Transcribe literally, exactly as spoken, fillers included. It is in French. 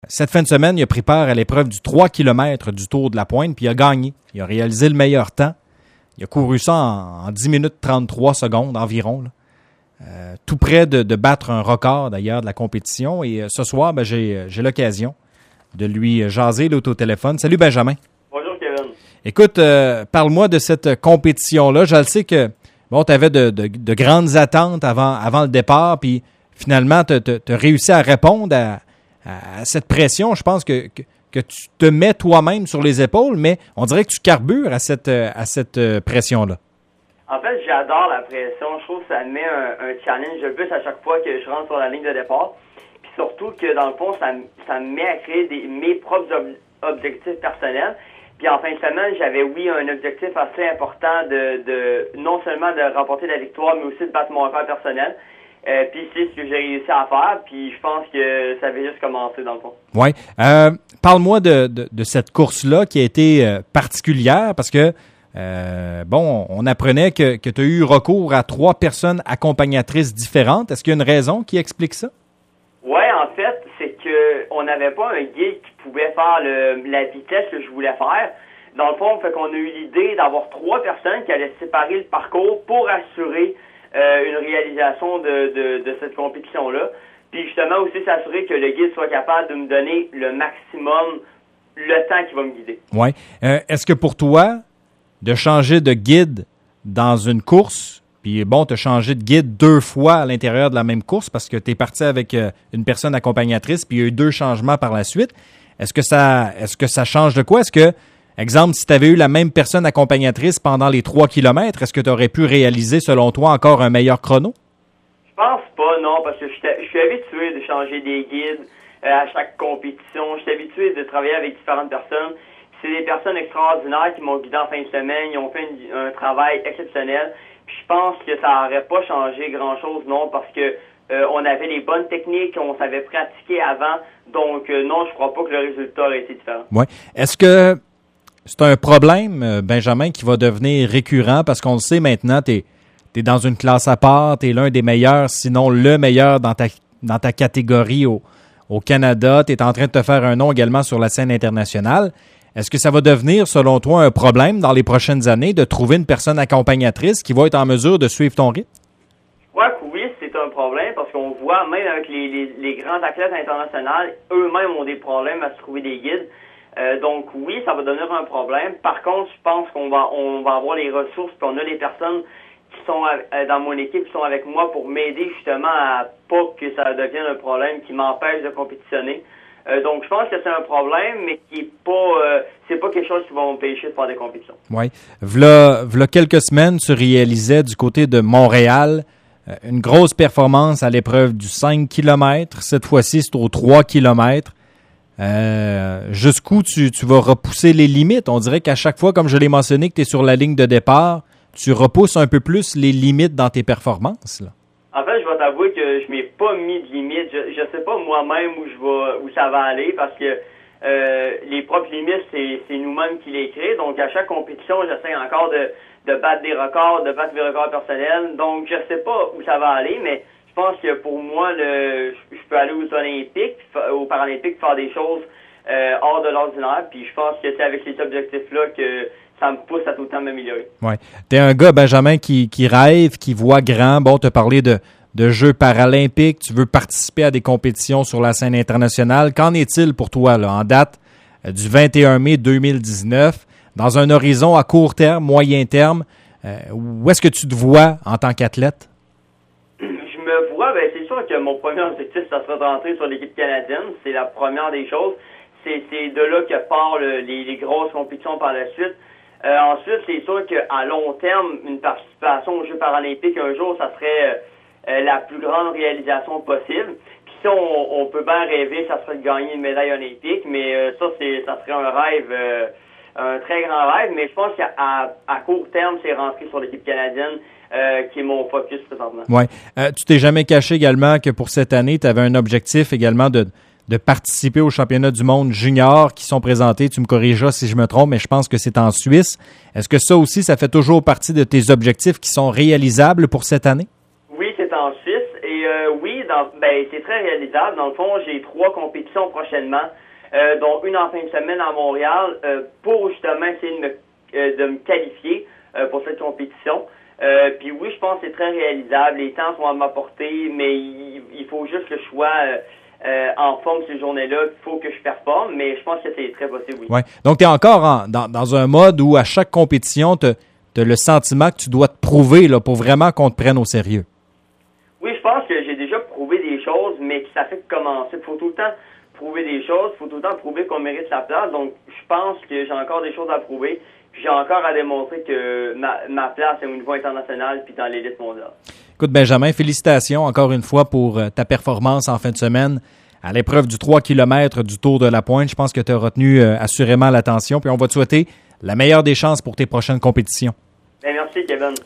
Cette fin de semaine, il a pris part à l'épreuve du trois kilomètres du Tour de la Pointe, puis il a gagné. Il a réalisé le meilleur temps. Il a couru ça en, en dix minutes trente-trois secondes environ, là. Euh, tout près de, de battre un record d'ailleurs de la compétition. Et euh, ce soir, ben, j'ai, j'ai l'occasion de lui jaser là, au téléphone. Salut Benjamin. Bonjour Kevin. Écoute, euh, parle-moi de cette compétition-là. Je le sais que bon, tu avais de, de, de grandes attentes avant, avant le départ, puis finalement, tu as réussi à répondre à, à cette pression. Je pense que, que, que tu te mets toi-même sur les épaules, mais on dirait que tu carbures à cette, à cette pression-là. En fait, j'adore la pression. Je trouve que ça me met un, un challenge de plus à chaque fois que je rentre sur la ligne de départ. Puis surtout que dans le fond, ça, ça me met à créer des, mes propres ob- objectifs personnels. Puis en fin de semaine, j'avais, oui, un objectif assez important de, de non seulement de remporter la victoire, mais aussi de battre mon record personnel. Euh, puis c'est ce que j'ai réussi à faire. Puis je pense que ça avait juste commencé dans le fond. Oui. Euh, parle-moi de, de, de cette course-là qui a été euh, particulière parce que Euh, bon, on apprenait que, que tu as eu recours à trois personnes accompagnatrices différentes. Est-ce qu'il y a une raison qui explique ça? Oui, en fait, c'est que on n'avait pas un guide qui pouvait faire le, la vitesse que je voulais faire. Dans le fond, fait qu'on a eu l'idée d'avoir trois personnes qui allaient séparer le parcours pour assurer euh, une réalisation de, de, de cette compétition-là. Puis justement aussi s'assurer que le guide soit capable de me donner le maximum, le temps qu'il va me guider. Oui. Euh, est-ce que pour toi, de changer de guide dans une course, puis bon, tu as changé de guide deux fois à l'intérieur de la même course parce que tu es parti avec euh, une personne accompagnatrice, puis il y a eu deux changements par la suite. Est-ce que ça est-ce que ça change de quoi? Est-ce que, exemple, si tu avais eu la même personne accompagnatrice pendant les trois kilomètres, est-ce que tu aurais pu réaliser, selon toi, encore un meilleur chrono? Je pense pas, non, parce que je suis, je suis habitué de changer des guides euh, à chaque compétition. Je suis habitué de travailler avec différentes personnes. C'est des personnes extraordinaires qui m'ont guidé en fin de semaine. Ils ont fait une, un travail exceptionnel. Puis je pense que ça n'aurait pas changé grand-chose, non, parce que euh, on avait les bonnes techniques, on savait pratiquer avant. Donc, euh, non, je crois pas que le résultat aurait été différent. Oui. Est-ce que c'est un problème, Benjamin, qui va devenir récurrent? Parce qu'on le sait maintenant, tu es dans une classe à part, tu es l'un des meilleurs, sinon le meilleur dans ta, dans ta catégorie au, au Canada. Tu es en train de te faire un nom également sur la scène internationale. Est-ce que ça va devenir, selon toi, un problème dans les prochaines années de trouver une personne accompagnatrice qui va être en mesure de suivre ton rythme? Je crois que oui, c'est un problème parce qu'on voit, même avec les, les, les grands athlètes internationaux, eux-mêmes ont des problèmes à se trouver des guides. Euh, donc oui, ça va devenir un problème. Par contre, je pense qu'on va on va avoir les ressources, puis on a les personnes qui sont à, dans mon équipe, qui sont avec moi pour m'aider justement à pas que ça devienne un problème qui m'empêche de compétitionner. Euh, donc, je pense que c'est un problème, mais qui est pas, euh, c'est pas quelque chose qui va m'empêcher de faire des compétitions. Oui. V'là, v'là quelques semaines, tu réalisais du côté de Montréal euh, une grosse performance à l'épreuve du cinq kilomètres. Cette fois-ci, c'est au trois kilomètres. Euh, jusqu'où tu, tu vas repousser les limites? On dirait qu'à chaque fois, comme je l'ai mentionné, que tu es sur la ligne de départ, tu repousses un peu plus les limites dans tes performances, là. En fait, je vais t'avouer que je m'ai pas mis de limite. Je, je sais pas moi-même où je vais, où ça va aller parce que euh, les propres limites, c'est, c'est nous-mêmes qui les créons. Donc, à chaque compétition, j'essaie encore de, de battre des records, de battre des records personnels. Donc, je sais pas où ça va aller, mais je pense que pour moi, le, je peux aller aux Olympiques, aux Paralympiques, faire des choses euh, hors de l'ordinaire. Puis, je pense que c'est avec ces objectifs-là que ça me pousse à tout le temps m'améliorer. Oui. Tu es un gars, Benjamin, qui, qui rêve, qui voit grand. Bon, tu as parlé de, de Jeux paralympiques. Tu veux participer à des compétitions sur la scène internationale. Qu'en est-il pour toi, là, en date euh, du vingt et un mai deux mille dix-neuf, dans un horizon à court terme, moyen terme? Euh, où est-ce que tu te vois en tant qu'athlète? Je me vois, ben c'est sûr que mon premier objectif, ça sera de rentrer sur l'équipe canadienne. C'est la première des choses. C'est, c'est de là que partent le, les, les grosses compétitions par la suite. Euh, ensuite, c'est sûr qu'à long terme, une participation aux Jeux paralympiques un jour, ça serait euh, la plus grande réalisation possible. Puis si on, on peut bien rêver, ça serait de gagner une médaille olympique, mais euh, ça, c'est, ça serait un rêve, euh, un très grand rêve. Mais je pense qu'à à, à court terme, c'est rentrer sur l'équipe canadienne euh, qui est mon focus présentement. Oui. Euh, tu t'es jamais caché également que pour cette année, tu avais un objectif également de de participer aux championnats du monde junior qui sont présentés. Tu me corrigeras si je me trompe, mais je pense que c'est en Suisse. Est-ce que ça aussi, ça fait toujours partie de tes objectifs qui sont réalisables pour cette année? Oui, c'est en Suisse et c'est euh, oui, dans, ben c'est très réalisable. Dans le fond, j'ai trois compétitions prochainement, euh, dont une en fin de semaine à Montréal, euh, pour justement essayer de me, euh, de me qualifier euh, pour cette compétition. Euh, puis oui, je pense que c'est très réalisable. Les temps sont à ma portée, mais il, il faut juste que je sois euh, euh, en forme ces journées-là. Il faut que je performe, mais je pense que c'est très possible, oui. Ouais. Donc, tu es encore en, dans, dans un mode où à chaque compétition, tu as le sentiment que tu dois te prouver là, pour vraiment qu'on te prenne au sérieux. Oui, je pense que j'ai déjà prouvé des choses, mais que ça fait que commencer. Il faut tout le temps prouver des choses, il faut tout le temps prouver qu'on mérite sa place. Donc, je pense que j'ai encore des choses à prouver. Puis j'ai encore à démontrer que ma, ma place est au niveau international puis dans l'élite mondiale. Écoute, Benjamin, félicitations encore une fois pour ta performance en fin de semaine à l'épreuve du trois kilomètres du Tour de la Pointe. Je pense que tu as retenu euh, assurément l'attention. Puis on va te souhaiter la meilleure des chances pour tes prochaines compétitions. Bien, merci, Kevin.